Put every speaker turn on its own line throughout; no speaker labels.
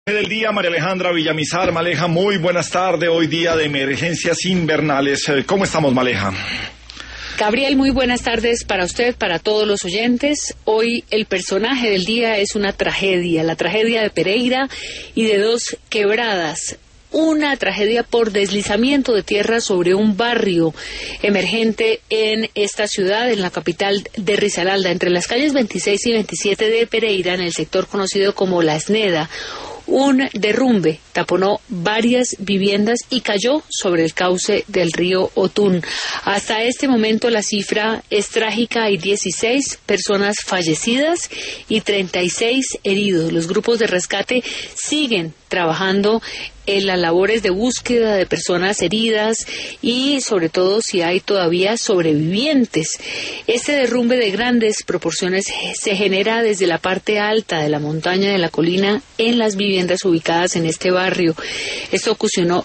Del día, María Alejandra Villamizar. Maleja, muy buenas tardes. Hoy día de emergencias invernales. ¿Cómo estamos, Maleja?
Gabriel, muy buenas tardes para usted, para todos los oyentes. Hoy el personaje del día es una tragedia, la tragedia de Pereira y de Dos Quebradas. Una tragedia por deslizamiento de tierra sobre un barrio emergente en esta ciudad, en la capital de Risaralda, entre las calles 26 y 27 de Pereira, en el sector conocido como La Esneda. Un derrumbe taponó varias viviendas y cayó sobre el cauce del río Otún. Hasta este momento la cifra es trágica, hay 16 personas fallecidas y 36 heridos. Los grupos de rescate siguen trabajando en las labores de búsqueda de personas heridas y sobre todo si hay todavía sobrevivientes. Este derrumbe de grandes proporciones se genera desde la parte alta de la montaña de la colina en las viviendas ubicadas en este barrio. Esto ocasionó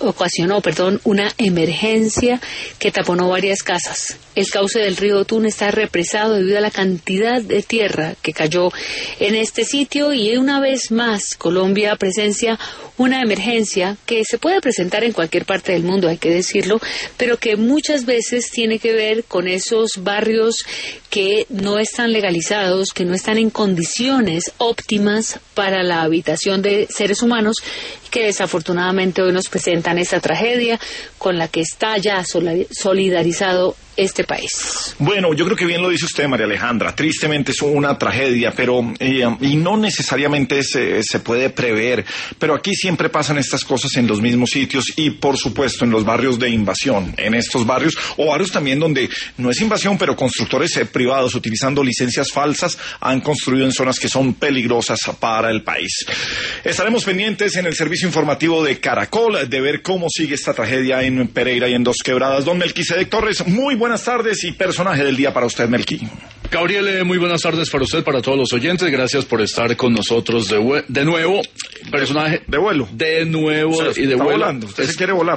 una emergencia que taponó varias casas. El cauce del río Otún está represado debido a la cantidad de tierra que cayó en este sitio y una vez más Colombia presencia una emergencia que se puede presentar en cualquier parte del mundo, hay que decirlo, pero que muchas veces tiene que ver con esos barrios que no están legalizados, que no están en condiciones óptimas para la habitación de seres humanos, que desafortunadamente hoy nos presentan esta tragedia con la que está ya solidarizado este país.
Bueno, yo creo que bien lo dice usted, María Alejandra. Tristemente es una tragedia, pero y no necesariamente se puede prever. Pero aquí siempre pasan estas cosas en los mismos sitios y, por supuesto, en los barrios de invasión. En estos barrios, o barrios también donde no es invasión, pero constructores privados, utilizando licencias falsas, han construido en zonas que son peligrosas para el país. Estaremos pendientes en el servicio informativo de Caracol de ver cómo sigue esta tragedia en Pereira y en Dos Quebradas. Don Melquisedec Torres, muy buenas tardes y personaje del día para usted, Melqui.
Gabriel, muy buenas tardes para usted, para todos los oyentes. Gracias por estar con nosotros de nuevo. Personaje
de vuelo.
De nuevo
y de vuelo. Volando. Usted se quiere volar.